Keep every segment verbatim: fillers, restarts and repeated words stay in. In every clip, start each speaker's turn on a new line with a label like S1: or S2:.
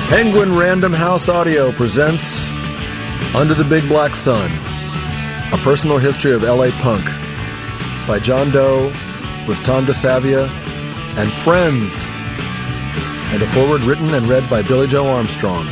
S1: Penguin Random House Audio presents Under the Big Black Sun, a personal history of L A punk by John Doe with Tom DeSavia and friends, and a foreword written and read by Billy Joe Armstrong.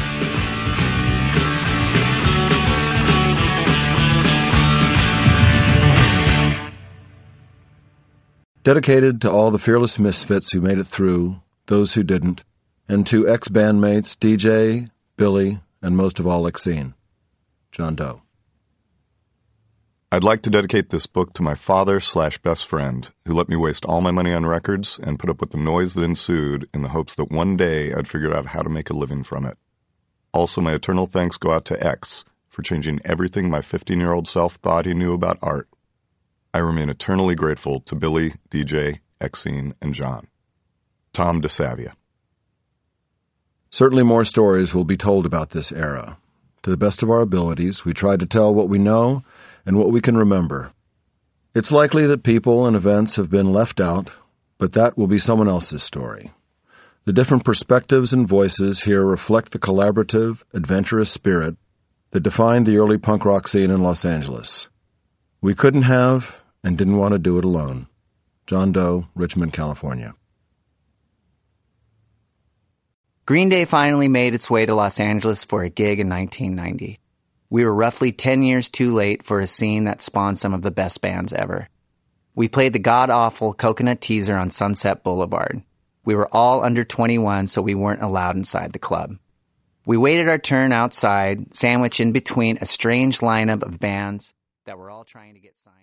S1: Dedicated to all the fearless misfits who made it through, those who didn't, and to ex-bandmates D J, Billy, and most of all Exene. John Doe.
S2: I'd like to dedicate this book to my father slash best friend, who let me waste all my money on records and put up with the noise that ensued in the hopes that one day I'd figure out how to make a living from it. Also, my eternal thanks go out to X for changing everything my fifteen-year-old self thought he knew about art. I remain eternally grateful to Billy, D J, Exene, and John. Tom DeSavia.
S1: Certainly more stories will be told about this era. To the best of our abilities, we try to tell what we know and what we can remember. It's likely that people and events have been left out, but that will be someone else's story. The different perspectives and voices here reflect the collaborative, adventurous spirit that defined the early punk rock scene in Los Angeles. We couldn't have and didn't want to do it alone. John Doe, Richmond, California.
S3: Green Day finally made its way to Los Angeles for a gig in nineteen ninety. We were roughly ten years too late for a scene that spawned some of the best bands ever. We played the god-awful Coconut Teaser on Sunset Boulevard. We were all under twenty-one, so we weren't allowed inside the club. We waited our turn outside, sandwiched in between a strange lineup of bands that were all trying to get signed.